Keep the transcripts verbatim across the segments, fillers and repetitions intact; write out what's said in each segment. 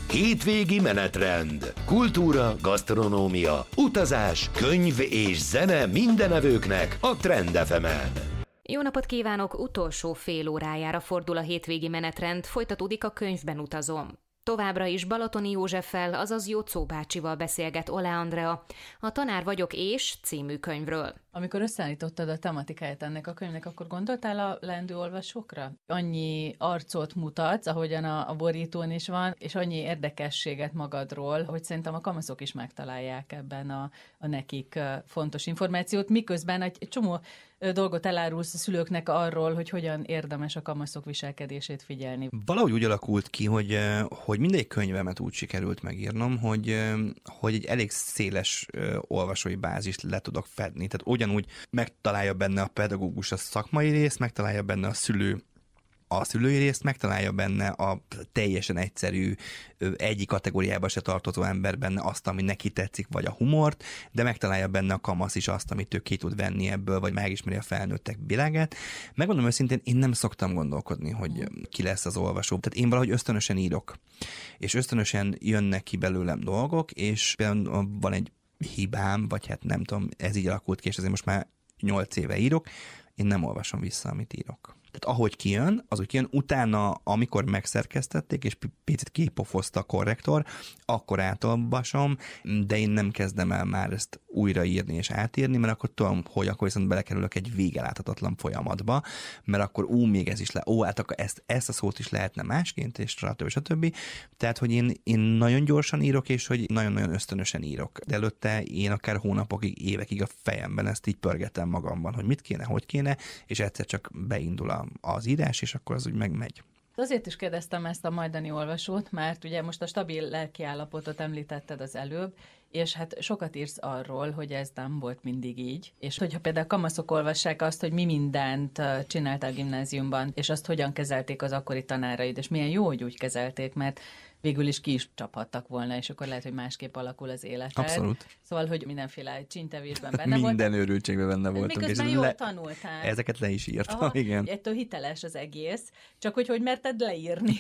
Hétvégi menetrend. Kultúra, gasztronómia, utazás, könyv és zene mindenevőknek a Trend ef emen. Jó napot kívánok! Utolsó fél órájára fordul a hétvégi menetrend, folytatódik a Könyvben utazom. Továbbra is Balatoni Józseffel, azaz Jocó bácsival beszélget Ole Andrea, a Tanár vagyok és című könyvről. Amikor összeállítottad a tematikáját ennek a könyvnek, akkor gondoltál a leendő olvasókra? Annyi arcot mutatsz, ahogyan a, a borítón is van, és annyi érdekességet magadról, hogy szerintem a kamaszok is megtalálják ebben a, a nekik fontos információt, miközben egy, egy csomó dolgot elárulsz a szülőknek arról, hogy hogyan érdemes a kamaszok viselkedését figyelni. Valahogy úgy alakult ki, hogy, hogy mindegy könyvemet úgy sikerült megírnom, hogy, hogy egy elég széles olvasói bázist le tudok fedni. Tehát ugyanúgy megtalálja benne a pedagógus a szakmai részt, megtalálja benne a szülő a szülői részt, megtalálja benne a teljesen egyszerű, egyik kategóriába se tartozó ember benne azt, ami neki tetszik, vagy a humort, de megtalálja benne a kamasz is azt, amit ő ki tud venni ebből, vagy megismeri a felnőttek világát. Megmondom őszintén, én nem szoktam gondolkodni, hogy ki lesz az olvasó. Tehát én valahogy ösztönösen írok, és ösztönösen jönnek ki belőlem dolgok, és például van egy hibám, vagy hát nem tudom, ez így alakult ki, és azért most már nyolc éve írok, én nem olvasom vissza, amit írok. Tehát ahogy kijön, az úgy kijön, utána, amikor megszerkesztették, és picit kipofozta a korrektor, akkor átolvasom, de én nem kezdem el már ezt újraírni és átírni, mert akkor tudom, hogy akkor viszont belekerülök egy végeláthatatlan folyamatba, mert akkor ú, még ez is le, ó, hát akkor ezt, ezt a szót is lehetne másként, és stb. stb. Tehát, hogy én, én nagyon gyorsan írok, és hogy nagyon-nagyon ösztönösen írok. De előtte én akár hónapokig, évekig a fejemben ezt így pörgetem magamban, hogy mit kéne, hogy kéne, és egyszer csak beindul a az írás, és akkor az úgy megmegy. Azért is kérdeztem ezt a majdani olvasót, mert ugye most a stabil lelkiállapotot említetted az előbb, és hát sokat írsz arról, hogy ez nem volt mindig így, és hogyha például kamaszok olvassák azt, hogy mi mindent csináltál gimnáziumban, és azt hogyan kezelték az akkori tanáraid, és milyen jó, hogy úgy kezelték, mert végül is ki is csaphattak volna, és akkor lehet, hogy másképp alakul az életed. Abszolút. Szóval, hogy mindenféle csíntevésben benne volt. Minden őrültségben benne voltunk. Miközben jól le... tanultál. Ezeket le is írtam, aha, igen. Ettől hiteles az egész, csak hogy hogy merted leírni.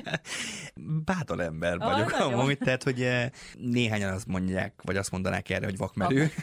Bátor ember vagyok ah, amúgy, tehát, hogy néhányan azt mondják, vagy azt mondanák erre, hogy vakmerő.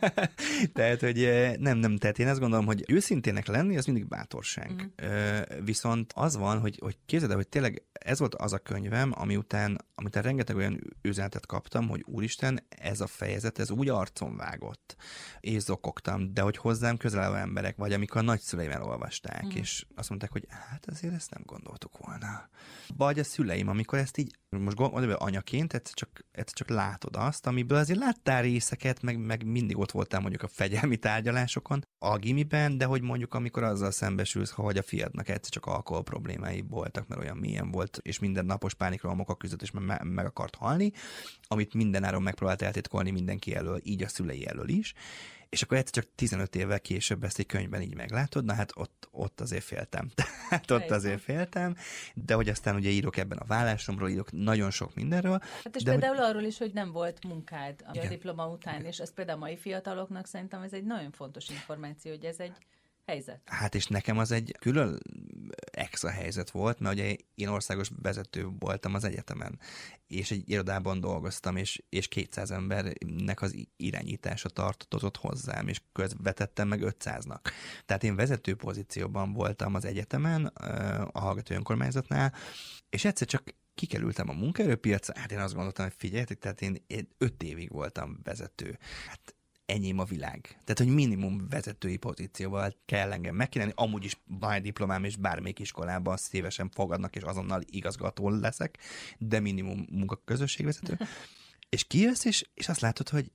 Tehát, hogy nem, nem, tehát én azt gondolom, hogy őszintének lenni, az mindig bátorság. Mm. Viszont az van, hogy, hogy képzeld el, hogy tényleg ez volt az a könyvem, ami után, amitán rengeteg olyan üzenetet kaptam, hogy úristen, ez a fejezet, ez úgy arcon vágott, és zokogtam, de hogy hozzám közel álló emberek, vagy amikor a nagyszüleim elolvasták, mm. és azt mondták, hogy hát azért ezt nem gondoltuk volna. Vagy a szüleim, amikor ezt így, most gondolom, hogy anyaként egyszer csak, egyszer csak látod azt, amiből azért láttál részeket, meg, meg mindig ott voltál mondjuk a fegyelmi tárgyalásokon, a gimiben, de hogy mondjuk amikor azzal szembesülsz, hogy a fiadnak egyszer csak alkohol problémái voltak, mert olyan milyen volt, és minden napos pánikrohamok a küzdött, és me- meg akart halni, amit mindenáron megpróbált eltitkolni mindenki elől, így a szülei elől is, és akkor egyszer csak tizenöt évvel később ezt egy könyvben így meglátod, na hát ott, ott azért féltem. Tehát ott azért féltem, de hogy aztán ugye írok ebben a vállásomról, írok nagyon sok mindenről. Hát és de például hogy... arról is, hogy nem volt munkád a igen. diploma után, és ez például a mai fiataloknak szerintem ez egy nagyon fontos információ, hogy ez egy helyzet. Hát és nekem az egy külön extra helyzet volt, mert ugye én országos vezető voltam az egyetemen, és egy irodában dolgoztam, és, és kétszáz embernek az irányítása tartozott hozzám, és közvetettem meg ötszáznak. Tehát én vezető pozícióban voltam az egyetemen, a Hallgató Önkormányzatnál, és egyszer csak kikerültem a munkaerőpiacra, hát én azt gondoltam, hogy figyeljetek, tehát én, én öt évig voltam vezető. Hát enyém a világ. Tehát, hogy minimum vezetői pozícióval kell engem megkínálni, amúgy is van diplomám, és bármelyik iskolában szívesen fogadnak, és azonnal igazgató leszek, de minimum munkaközösségvezető. És kijössz, és, és azt látod, hogy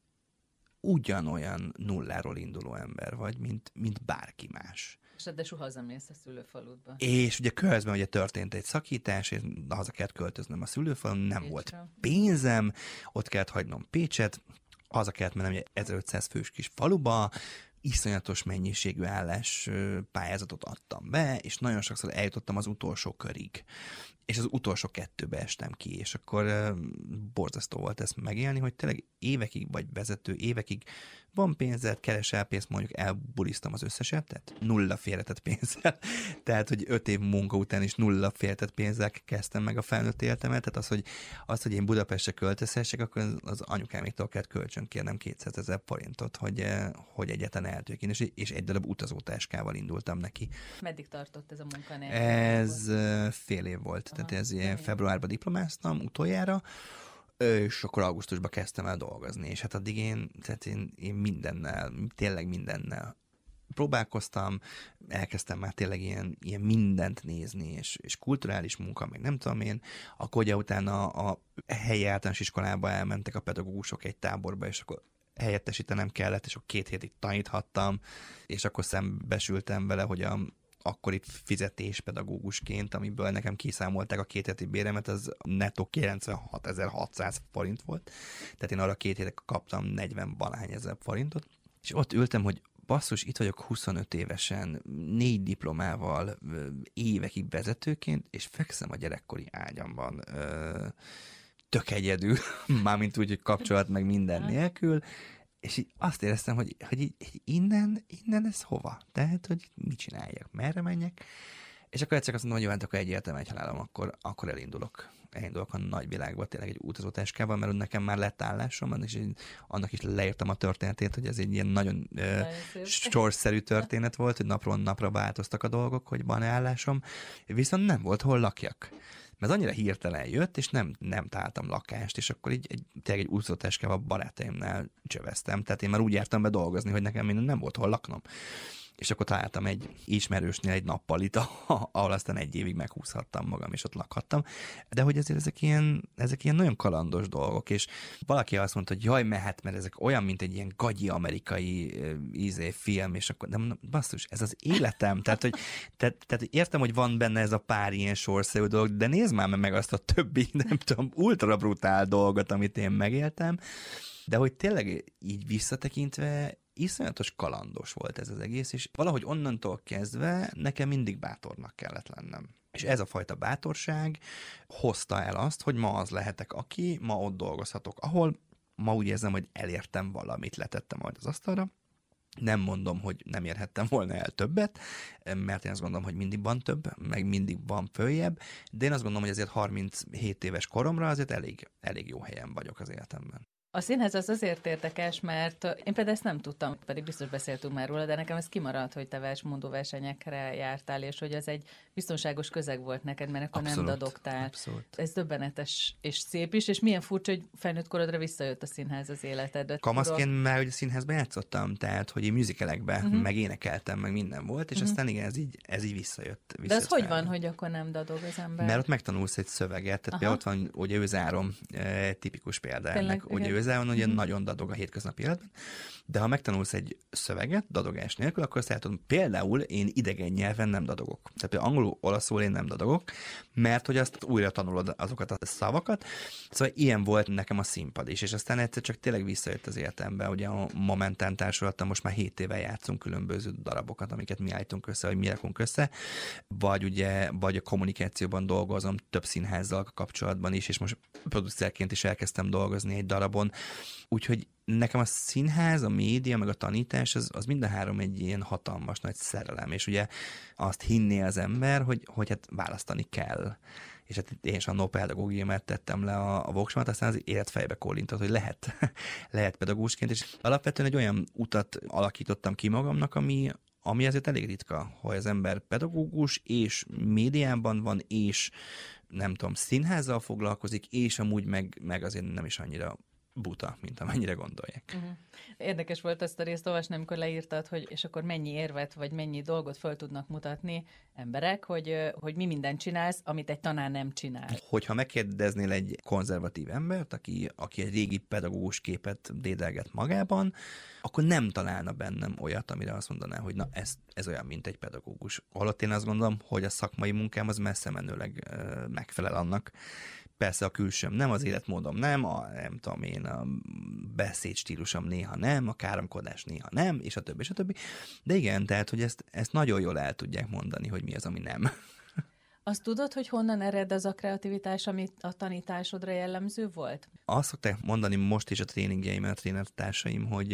ugyanolyan nulláról induló ember vagy, mint, mint bárki más. És de soha hazamész a szülőfaludba. És ugye közben ugye történt egy szakítás, és haza kellett költöznöm a szülőfalun, nem Pécsre. Volt pénzem, ott kellett hagynom Pécset, haza kellett mennem egy ezerötszáz fős kis faluba, iszonyatos mennyiségű állás pályázatot adtam be, és nagyon sokszor eljutottam az utolsó körig. és az utolsó kettőbe estem ki, és akkor uh, borzasztó volt ezt megélni, hogy tényleg évekig vagy vezető, évekig van pénzed, keresel pénzt, mondjuk elbulisztam az összeset, tehát nulla félretett pénzzel, tehát hogy öt év munka után is nulla félretett pénzzel kezdtem meg a felnőtt életemet, tehát az, hogy, az, hogy én Budapestre költözhessek, akkor az anyukáméktól kellett kölcsön kérnem kétszázezer forintot, hogy, hogy egyáltalán el tudjak én, és egy darab utazótáskával indultam neki. Meddig tartott ez a munka? Ez fél év volt, aha, tehát ez ilyen februárban diplomáztam utoljára, és akkor augusztusban kezdtem el dolgozni, és hát addig én, tehát én, én mindennel, tényleg mindennel próbálkoztam, elkezdtem már tényleg ilyen, ilyen mindent nézni, és, és kulturális munka, meg nem tudom én, akkor ugye utána a helyi általános iskolába elmentek a pedagógusok egy táborba, és akkor helyettesítenem kellett, és akkor két hétig taníthattam, és akkor szembesültem vele, hogy a akkori fizetéspedagógusként, amiből nekem kiszámolták a két heti béremet, az nettó kilencvenhatezer-hatszáz forint volt. Tehát én arra két hétre kaptam negyven valahány ezer forintot. És ott ültem, hogy basszus, itt vagyok huszonöt évesen, négy diplomával, évekig vezetőként, és fekszem a gyerekkori ágyamban, tök egyedül, mármint úgy, hogy kapcsolat meg minden nélkül, és így azt éreztem, hogy, hogy így, így innen, innen ez hova? Tehát, hogy mit csináljak, merre menjek? És akkor egyszer azt mondom, hogy jó, hát akkor egy életem, egy halálom, akkor, akkor elindulok. Elindulok a nagyvilágba, tényleg egy utazótáskával, mert mert már lett állásom, és így, annak is leírtam a történetét, hogy ez egy ilyen nagyon uh, sorszerű történet volt, hogy napról napra változtak a dolgok, hogy van állásom, viszont nem volt hol lakjak. Mert annyira hirtelen jött, és nem, nem találtam lakást, és akkor így egy, tényleg egy utazótáskával barátaimnál csöveztem. Tehát én már úgy jártam be dolgozni, hogy nekem minden nem volt hol laknom. És akkor találtam egy ismerősnél egy nappalit, ahol aztán egy évig meghúzhattam magam, és ott lakhattam. De hogy ezért ezek ilyen, ezek ilyen nagyon kalandos dolgok, és valaki azt mondta, hogy jaj, mehet, mert ezek olyan, mint egy ilyen gagyi amerikai ízé film, és akkor nem, basszus, ez az életem. Tehát, hogy, tehát, tehát értem, hogy van benne ez a pár ilyen sorszerű dolog, de nézd már meg azt a többi, nem tudom, ultra brutál dolgot, amit én megéltem, de hogy tényleg így visszatekintve iszonyatos kalandos volt ez az egész, és valahogy onnantól kezdve nekem mindig bátornak kellett lennem. És ez a fajta bátorság hozta el azt, hogy ma az lehetek aki, ma ott dolgozhatok, ahol ma úgy érzem, hogy elértem valamit, letettem majd az asztalra. Nem mondom, hogy nem érhettem volna el többet, mert én azt gondolom, hogy mindig van több, meg mindig van följebb, de én azt gondolom, hogy azért harminchét éves koromra azért elég, elég jó helyen vagyok az életemben. A színház az azért érdekes, mert én például ezt nem tudtam, pedig biztos beszéltünk már róla, de nekem ez kimaradt, hogy te versmondó versenyekre jártál, és hogy ez egy biztonságos közeg volt neked, mert akkor abszolút, nem dadogtál. Abszolút. Ez döbbenetes és szép is, és milyen furcsa, hogy felnőtt korodra visszajött a színház az életedbe. Kamaszként már, hogy a színházban játszottam, tehát, hogy én musicalekben uh-huh. meg énekeltem, meg minden volt, és uh-huh. aztán igen, ez így, ez így visszajött. visszajött de az fel. Hogy van, hogy akkor nem dadog az ember? Mert ott megtanulsz egy szöveget, tehát ott van, ugye őzárom, tipikus példa ennek, ugye őzáron ugye mm-hmm. nagyon dadog a hétköznapi életben, de ha megtanulsz egy szöveget dadogás nélkül, akkor azt látod, például én idegen nyelven nem dadogok. Tehát például angolul, olaszul én nem dadogok, mert hogy azt újra tanulod azokat a szavakat. Szóval ilyen volt nekem a színpad is, és aztán egyszer csak tényleg visszajött az életembe, ugye a Momentán társulattal most már hét éve játszunk különböző darabokat, amiket mi állítunk össze, vagy mi rakunk össze, vagy ugye, vagy a kommunikációban dolgozom több színházzal kapcsolatban is, és most producerként is elkezdtem dolgozni egy darabon. Úgyhogy nekem a színház, a média, meg a tanítás, az, az mind a három egy ilyen hatalmas nagy szerelem, és ugye azt hinné az ember, hogy, hogy hát választani kell. És hát én is a no-pedagógiámat tettem le a, a voksomat, aztán az életfejbe kólintott, hogy lehet, lehet pedagógusként, és alapvetően egy olyan utat alakítottam ki magamnak, ami, ami azért elég ritka, hogy az ember pedagógus, és médiában van, és nem tudom, színházzal foglalkozik, és amúgy meg, meg azért nem is annyira buta, mint amennyire gondolják. Uh-huh. Érdekes volt ezt a részt olvasni, amikor leírtad, hogy és akkor mennyi érvet, vagy mennyi dolgot föl tudnak mutatni emberek, hogy, hogy mi mindent csinálsz, amit egy tanár nem csinál. Hogyha megkérdeznél egy konzervatív embert, aki, aki egy régi pedagógus képet dédelget magában, akkor nem találna bennem olyat, amire azt mondaná, hogy na ez, ez olyan, mint egy pedagógus. Holott én azt gondolom, hogy a szakmai munkám az messze menőleg uh, megfelel annak. Persze a külsőm nem, az életmódom nem, a, nem tudom én, a beszédstílusom néha nem, a káromkodás néha nem, és a többi, és a többi. De igen, tehát, hogy ezt, ezt nagyon jól el tudják mondani, hogy mi az, ami nem. Azt tudod, hogy honnan ered az a kreativitás, amit a tanításodra jellemző volt? Azt szokták mondani most is a tréningjeimben a trénertársaim, hogy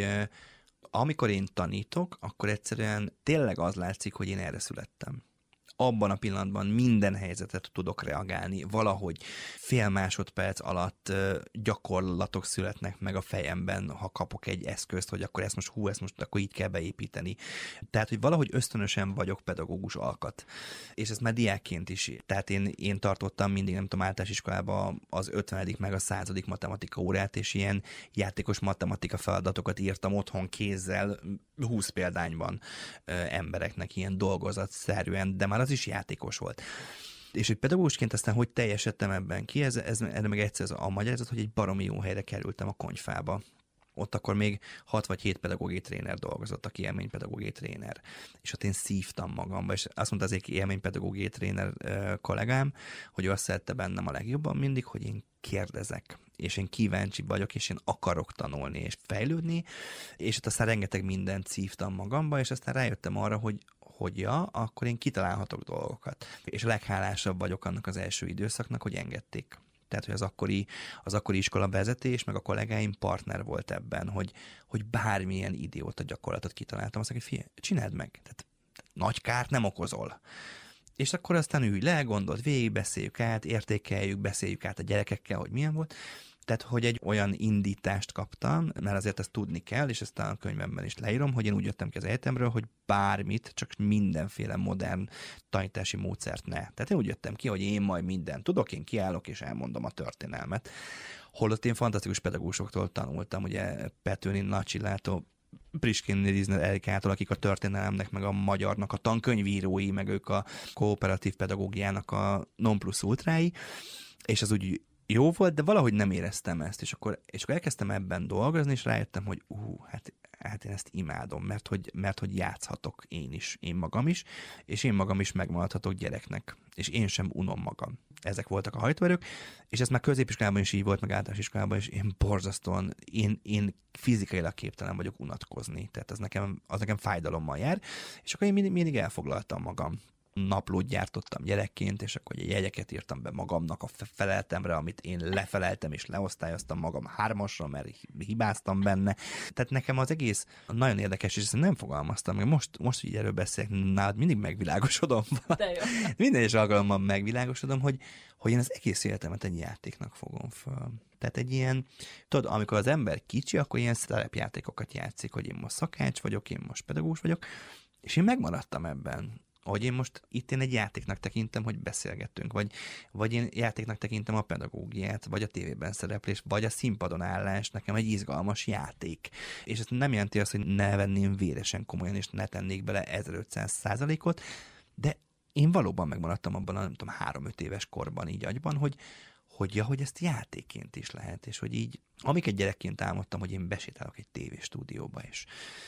amikor én tanítok, akkor egyszerűen tényleg az látszik, hogy én erre születtem. Abban a pillanatban minden helyzetet tudok reagálni, valahogy fél másodperc alatt gyakorlatok születnek meg a fejemben, ha kapok egy eszközt, hogy akkor ezt most hú, ezt most akkor így kell beépíteni. Tehát, hogy valahogy ösztönösen vagyok pedagógus alkat. És ezt már diákként is. Tehát én, én tartottam mindig, nem tudom, általános iskolában az ötvenedik meg a századik matematika órát, és ilyen játékos matematika feladatokat írtam otthon kézzel, húsz példányban embereknek ilyen dolgozatszerűen, de már az is játékos volt. És egy pedagógusként aztán hogy teljesedtem ebben ki, ez, ez, erre meg egyszer a magyarázat, hogy egy baromi jó helyre kerültem a Konyfába. Ott akkor még hat vagy hét pedagógiai tréner dolgozott, aki élménypedagógiai tréner. És ott én szívtam magamba, és azt mondta az egyik élménypedagógiai tréner kollégám, hogy ő azt szerette bennem a legjobban mindig, hogy én kérdezek, és én kíváncsi vagyok, és én akarok tanulni és fejlődni, és ott aztán rengeteg mindent szívtam magamba, és aztán rájöttem arra, hogy hogy ja, akkor én kitalálhatok dolgokat. És a leghálásabb vagyok annak az első időszaknak, hogy engedték. Tehát, hogy az akkori, az akkori iskola vezetés, meg a kollégáim partner volt ebben, hogy, hogy bármilyen idióta gyakorlatot kitaláltam. Azt mondja, hogy figyelj, csináld meg. Tehát nagy kárt nem okozol. És akkor aztán ülj le, gondold végig, beszéljük át, értékeljük, beszéljük át a gyerekekkel, hogy milyen volt. Tehát, hogy egy olyan indítást kaptam, mert azért ezt tudni kell, és ezt a könyvemben is leírom, hogy én úgy jöttem ki az egyetemről, hogy bármit, csak mindenféle modern tanítási módszert ne. Tehát én úgy jöttem ki, hogy én majd mindent tudok, én kiállok és elmondom a történelmet. Holott én fantasztikus pedagógusoktól tanultam, ugye Petőni, Nagy Csillától, Priskin Rizner Erikától, akik a történelemnek, meg a magyarnak a tankönyvírói, meg ők a kooperatív pedagógiának a non plus ultrái, és az úgy jó volt, de valahogy nem éreztem ezt, és akkor, és akkor elkezdtem ebben dolgozni, és rájöttem, hogy ú, hát, hát én ezt imádom, mert hogy, mert hogy játszhatok én is, én magam is, és én magam is megmaradhatok gyereknek, és én sem unom magam. Ezek voltak a hajtóerők, és ez már középiskolában is így volt, meg általános iskolában is, én borzasztóan, én, én fizikailag képtelen vagyok unatkozni, tehát az nekem, az nekem fájdalommal jár, és akkor én mindig, mindig elfoglaltam magam. Naplót gyártottam gyerekként, és akkor jegyeket írtam be magamnak a feleltemre, amit én lefeleltem, és leosztályoztam magam hármasra, mert hibáztam benne. Tehát nekem az egész nagyon érdekes, és ezt nem fogalmaztam meg. Most, most így erről beszélek, nálad mindig megvilágosodom. Minden is alkalommal megvilágosodom, hogy, hogy én az egész életemet egy játéknak fogom föl. Tehát egy ilyen, tudod, amikor az ember kicsi, akkor ilyen szerepjátékokat játszik, hogy én most szakács vagyok, én most pedagógus vagyok, és én megmaradtam ebben. Hogy én most itt én egy játéknak tekintem, hogy beszélgettünk, vagy, vagy én játéknak tekintem a pedagógiát, vagy a tévében szereplés, vagy a színpadon állás, nekem egy izgalmas játék. És ez nem jelenti azt, hogy ne venném véresen komolyan, és ne tennék bele ezerötszáz százalékot, de én valóban megmaradtam abban a, nem tudom, három-öt éves korban így agyban, hogy, hogy, ja, hogy ezt játékként is lehet, és hogy így, amiket gyerekként álmodtam, hogy én besétálok egy tévéstúdióba, és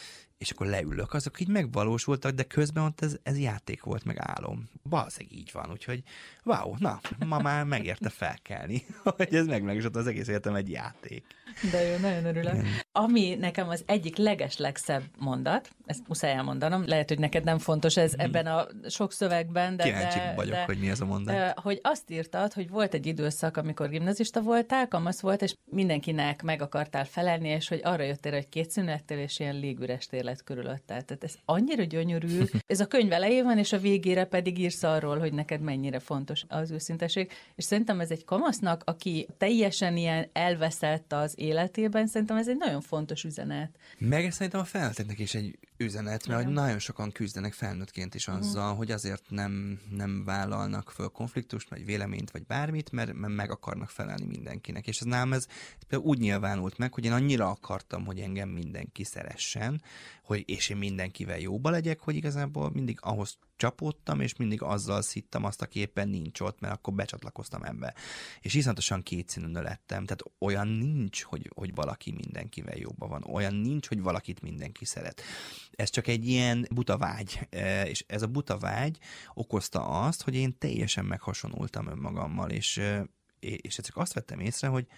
és akkor leülök, azok így megvalósultak, de közben ott ez, ez játék volt, meg álom. Valószínűleg így van, úgyhogy wow, na, ma már megérte felkelni, hogy ez meg, meg és ott az egész életem egy játék. De jó, nagyon örülök. Igen. Ami nekem az egyik legeslegszebb mondat, ezt muszáj elmondanom, lehet, hogy neked nem fontos ez hmm. ebben a sok szövegben, de... Kíváncsi de, vagyok, de, hogy mi ez a mondat. Hogy azt írtad, hogy volt egy időszak, amikor gimnazista voltál, kamasz volt, és mindenkinek meg akartál felelni, és hogy arra jöttél, hogy két szünettél, és ilyen légüres térlet körülöttel. Tehát ez annyira gyönyörű. Ez a könyv elején van, és a végére pedig írsz arról, hogy neked mennyire fontos az őszinteség. És szerintem ez egy kamasznak, aki teljesen ilyen elveszett az életében, szerintem ez egy nagyon fontos üzenet. Meg szerintem a felnőtteknek is egy üzenet, mert hogy nagyon sokan küzdenek felnőttként is azzal, uh-huh. hogy azért nem, nem vállalnak föl konfliktust, vagy véleményt, vagy bármit, mert, mert meg akarnak felelni mindenkinek. És ez nálam ez úgy nyilvánult meg, hogy én annyira akartam, hogy engem mindenki szeressen, hogy, és én mindenkivel jóba legyek, hogy igazából mindig ahhoz csapódtam, és mindig azzal szittem azt, aki éppen nincs ott, mert akkor becsatlakoztam ebbe. És iszonyatosan kétszínűn lettem. Tehát olyan nincs, hogy, hogy valaki mindenkivel jóban van. Olyan nincs, hogy valakit mindenki szeret. Ez csak egy ilyen buta vágy. És ez a buta vágy okozta azt, hogy én teljesen meghasonultam önmagammal, és, és csak azt vettem észre, hogy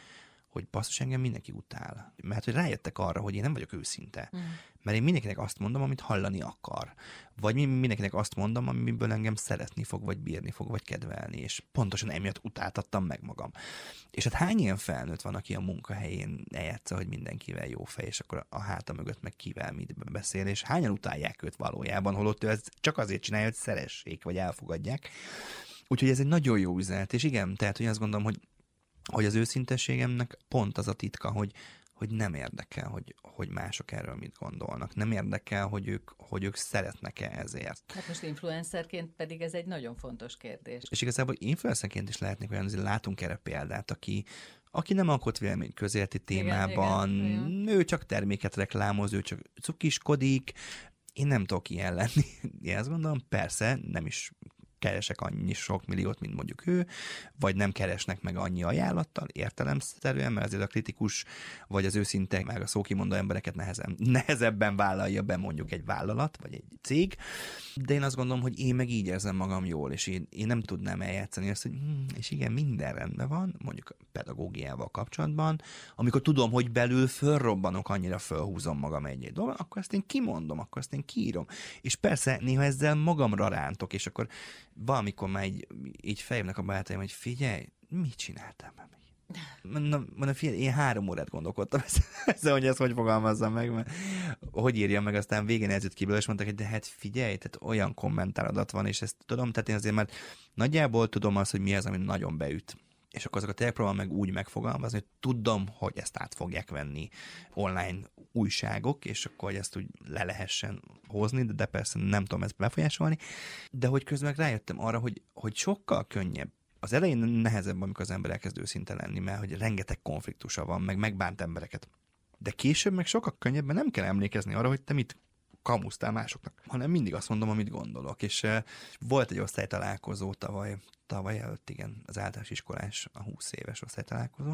hogy basszus, engem mindenki utál. Mert hogy rájöttek arra, hogy én nem vagyok őszinte. Mm. Mert én mindenkinek azt mondom, amit hallani akar. Vagy mindenkinek azt mondom, amiből engem szeretni fog, vagy bírni fog, vagy kedvelni. És pontosan emiatt utáltattam meg magam. És hát hány ilyen felnőtt van, aki a munkahelyén eljátsza, hogy mindenkivel jó fej, és akkor a háta mögött meg kivel mit beszél, és hányan utálják őt valójában, holott ő ez csak azért csinálja, hogy szeressék, vagy elfogadják. Úgyhogy ez egy nagyon jó üzenet, és igen, tehát hogy azt gondolom, hogy, hogy az őszintességemnek pont az a titka, hogy, hogy nem érdekel, hogy, hogy mások erről mit gondolnak. Nem érdekel, hogy ők, hogy ők szeretnek-e ezért. Hát most influencerként pedig ez egy nagyon fontos kérdés. És igazából influencerként is lehetnek olyan, azért látunk erre példát, aki, aki nem alkot vélemény közéleti témában, igen, igen, ő csak terméket reklámoz, ő csak cukiskodik. Én nem tudok ilyen lenni. Én azt gondolom, persze, nem is keresek annyi sok milliót, mint mondjuk ő, vagy nem keresnek meg annyi ajánlattal, értelemszerűen, mert azért a kritikus, vagy az őszinte, meg a szókimondó embereket nehezen, nehezebben vállalja be mondjuk egy vállalat, vagy egy cég, de én azt gondolom, hogy én meg így érzem magam jól, és én, én nem tudnám eljátszani azt, hogy hm, és igen, minden rendben van, mondjuk pedagógiával kapcsolatban, amikor tudom, hogy belül fölrobbanok, annyira fölhúzom magam egy-egy dolgot, akkor ezt én kimondom, akkor ezt én kiírom. És persze néha ezzel magamra rántok, és akkor valamikor már így, így fejemnek a barátaim, hogy figyelj, mit csináltam már? Mondom, mondom, figyelj, én három órát gondolkodtam ezzel, hogy ezt hogy fogalmazzam meg, mert hogy írjam meg, aztán végén elzőtt kiből, és mondták, hogy de hát figyelj, tehát olyan kommentáradat van, és ezt tudom, tehát én azért már nagyjából tudom azt, hogy mi az, ami nagyon beüt. És akkor azokat tényleg próbálom meg úgy megfogalmazni, hogy tudom, hogy ezt át fogják venni online újságok, és akkor hogy ezt úgy le lehessen hozni, de persze nem tudom ezt befolyásolni, de hogy közben rájöttem arra, hogy, hogy sokkal könnyebb. Az elején nehezebb, amikor az ember elkezd őszinte lenni, mert hogy rengeteg konfliktusa van, meg megbánt embereket. De később meg sokkal könnyebben nem kell emlékezni arra, hogy te mit kamusztál másoknak, hanem mindig azt mondom, amit gondolok. És uh, volt egy osztálytalálkozó tavaly, tavaly előtt, igen, az általános iskolás, a húsz éves osztálytalálkozó,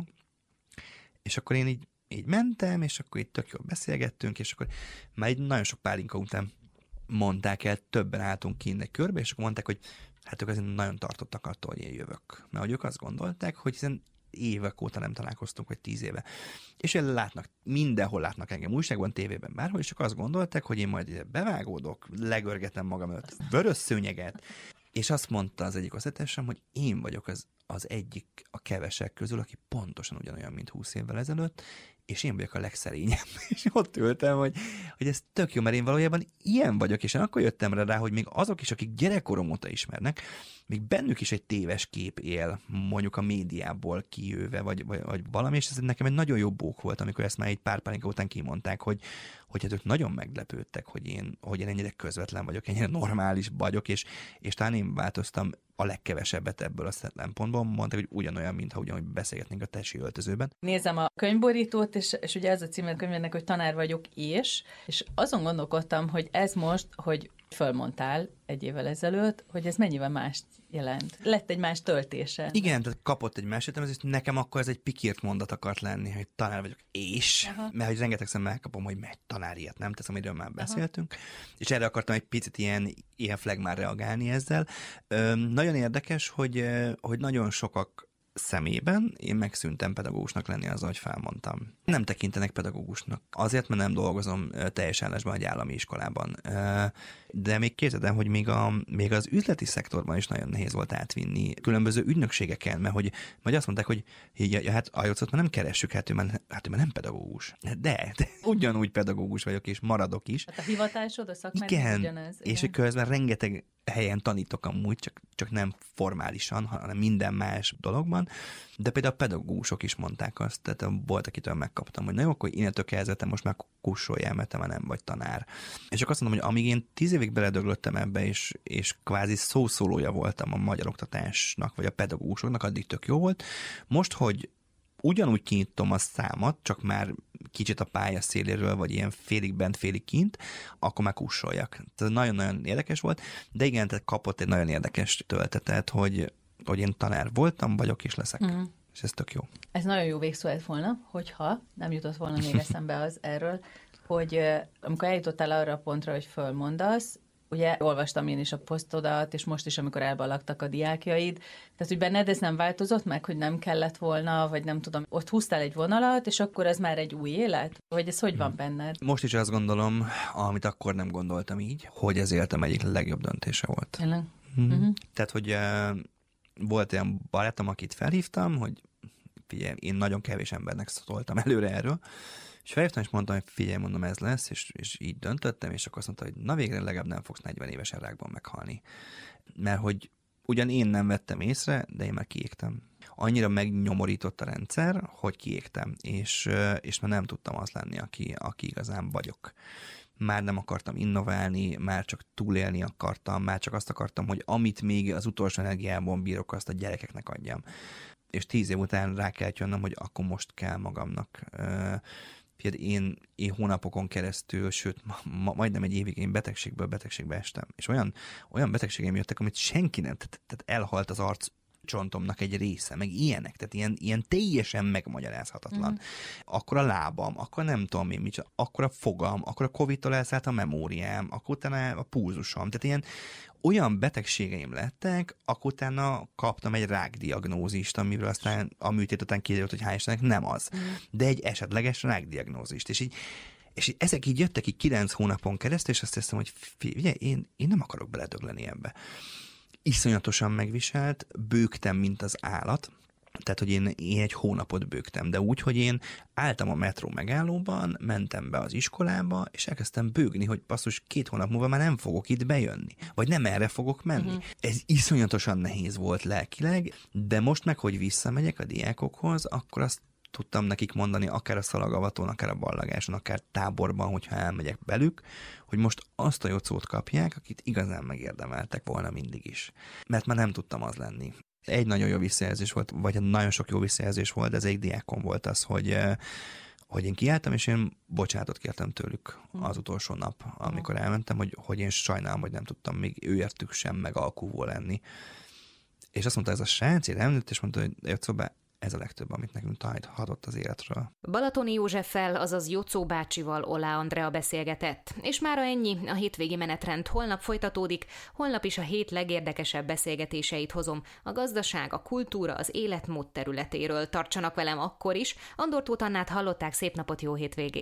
és akkor én így, így mentem, és akkor itt tök jól beszélgettünk, és akkor már egy nagyon sok pálinka után mondták el, többen álltunk ki egy körbe, és akkor mondták, hogy hát ők azért nagyon tartottak attól, hogy én jövök. Mert hogy ők azt gondolták, hogy hiszen évek óta nem találkoztunk, vagy tíz éve. És látnak, mindenhol látnak engem újságban, tévében, bárhol, és csak azt gondolták, hogy én majd ide bevágódok, legörgetem magam előtt vörös szőnyeget, és azt mondta az egyik osztálytársam, hogy én vagyok az, az egyik a kevesek közül, aki pontosan ugyanolyan, mint húsz évvel ezelőtt, és én vagyok a legszerényebb. És ott ültem, hogy, hogy ez tök jó, mert én valójában ilyen vagyok, és én akkor jöttem rá, hogy még azok is, akik gyerekkorom óta ismernek, még bennük is egy téves kép él, mondjuk a médiából kijöve, vagy, vagy, vagy valami, és ez nekem egy nagyon jó bók volt, amikor ezt már egy pár pálinka után kimondták, hogy, hogy hát ők nagyon meglepődtek, hogy én, hogy én ennyire közvetlen vagyok, ennyire normális vagyok, és, és talán én változtam a legkevesebbet ebből a szempontból. Mondták, hogy ugyanolyan, mintha ugyanúgy beszélgetnénk a tesi öltözőben. Nézem a könyvborítót, és, és ugye ez a címe a könyvnek, hogy tanár vagyok, és, és azon gondolkodtam, hogy ez most, hogy fölmondtál egy évvel ezelőtt, hogy ez mennyivel mást jelent. Lett egy más töltése. Igen, tehát kapott egy más értelmezést, nekem akkor ez egy pikírt mondat akart lenni, hogy tanár vagyok, és, aha, mert hogy rengetegszer megkapom, hogy megy tanár ilyet, nem? Tehát amiről már beszéltünk, aha, és erre akartam egy picit ilyen, ilyen flagmán reagálni ezzel. Ö, nagyon érdekes, hogy, hogy nagyon sokak szemében én megszűntem pedagógusnak lenni azzal, hogy felmondtam. Nem tekintenek pedagógusnak. Azért, mert nem dolgozom teljes állásban egy állami iskolában. De még képzeld, hogy még, a, még az üzleti szektorban is nagyon nehéz volt átvinni különböző ügynökségeken, mert hogy majd azt mondták, hogy ja, ja, hát Ajocot már nem keressük, hát ő már, hát ő már nem pedagógus. De, de ugyanúgy pedagógus vagyok, és maradok is. Hát a hivatásod, a szakmát ugyanez. És igen, közben rengeteg helyen tanítok amúgy, csak, csak nem formálisan, hanem minden más dologban, de például a pedagógusok is mondták azt, tehát volt, akitől megkaptam, hogy na jó, akkor innentől kezdve most már kussoljál, mert te már nem vagy tanár. És csak azt mondom, hogy amíg én tíz évig beledöglöttem ebbe, és, és kvázi szószólója voltam a magyar oktatásnak, vagy a pedagógusoknak, addig tök jó volt. Most, hogy ugyanúgy kinyitom a számat, csak már kicsit a pálya széléről, vagy ilyen félig bent, félig kint, akkor már kussoljak. Tehát nagyon-nagyon érdekes volt, de igen, tehát kapott egy nagyon érdekes töltetet, hogy, hogy én tanár voltam, vagyok és leszek. Mm. És ez tök jó. Ez nagyon jó végszó lett volna, hogyha nem jutott volna még eszembe az erről, hogy amikor eljutottál arra a pontra, hogy fölmondasz, Ugye olvastam én is a posztodat, és most is, amikor elballagtak a diákjaid. Tehát, hogy benned ez nem változott meg, hogy nem kellett volna, vagy nem tudom, ott húztál egy vonalat, és akkor ez már egy új élet? Vagy ez hogy van benned? Most is azt gondolom, amit akkor nem gondoltam így, hogy ez életem egyik legjobb döntése volt. Tényleg? Mm. Uh-huh. Tehát, hogy uh, volt olyan barátom, akit felhívtam, hogy figyelj, én nagyon kevés embernek szóltam előre erről, és felhívtam, és mondtam, hogy figyelj, mondom, ez lesz, és, és így döntöttem, és akkor azt mondta, hogy na végre legalább nem fogsz negyven évesen rákban meghalni. Mert hogy ugyan én nem vettem észre, de én már kiégtem. Annyira megnyomorított a rendszer, hogy kiégtem, és, és már nem tudtam az lenni, aki, aki igazán vagyok. Már nem akartam innoválni, már csak túlélni akartam, már csak azt akartam, hogy amit még az utolsó energiában bírok, azt a gyerekeknek adjam. És tíz év után rá kell jönnöm, hogy akkor most kell magamnak. Én, én hónapokon keresztül, sőt, ma, majdnem egy évig én betegségből betegségbe estem. És olyan, olyan betegségeim jöttek, amit senki nem, tehát, tehát elhalt az arccsontomnak egy része, meg ilyenek, tehát ilyen, ilyen teljesen megmagyarázhatatlan. Mm. Akkor a lábam, akkor nem tudom én mit, akkor a fogam, akkor a Covid-tól elszállt a memóriám, akkor utána a pulzusom, tehát ilyen olyan betegségeim lettek, akkor utána kaptam egy rákdiagnózist, amiről aztán a műtét után kiderült, hogy hál' Istennek nem az, mm. de egy esetleges rákdiagnózist. És így, és így, ezek így jöttek így kilenc hónapon keresztül, és azt hiszem, hogy figyelj, én, én nem akarok beledögleni ebbe. Iszonyatosan megviselt, bőgtem, mint az állat, tehát, hogy én, én egy hónapot bőgtem, de úgy, hogy én álltam a metró megállóban, mentem be az iskolába, és elkezdtem bőgni, hogy basszus, két hónap múlva már nem fogok itt bejönni, vagy nem erre fogok menni. Uh-huh. Ez iszonyatosan nehéz volt lelkileg, de most meg, hogy visszamegyek a diákokhoz, akkor azt tudtam nekik mondani, akár a szalagavatón, akár a ballagáson, akár táborban, hogyha elmegyek belük, hogy most azt a jocót kapják, akit igazán megérdemeltek volna mindig is. Mert már nem tudtam az lenni. Egy nagyon jó visszajelzés volt, vagy nagyon sok jó visszajelzés volt, de ez egy diákon volt az, hogy, hogy én kiálltam, és én bocsánatot kértem tőlük az utolsó nap, amikor elmentem, hogy, hogy én sajnálom, hogy nem tudtam még őértük sem meg alkúvó lenni. És azt mondta ez a srác, én elmondott, és mondta, hogy Jocó, ez a legtöbb, amit nekünk taníthatott az életről. Balatoni Józseffel, azaz Jocó bácsival Oláh Andrea beszélgetett. És mára ennyi, a hétvégi menetrend holnap folytatódik, holnap is a hét legérdekesebb beszélgetéseit hozom a gazdaság, a kultúra, az életmód területéről. Tartsanak velem akkor is. Andor Tóth Annát hallották, szép napot, jó hétvégét!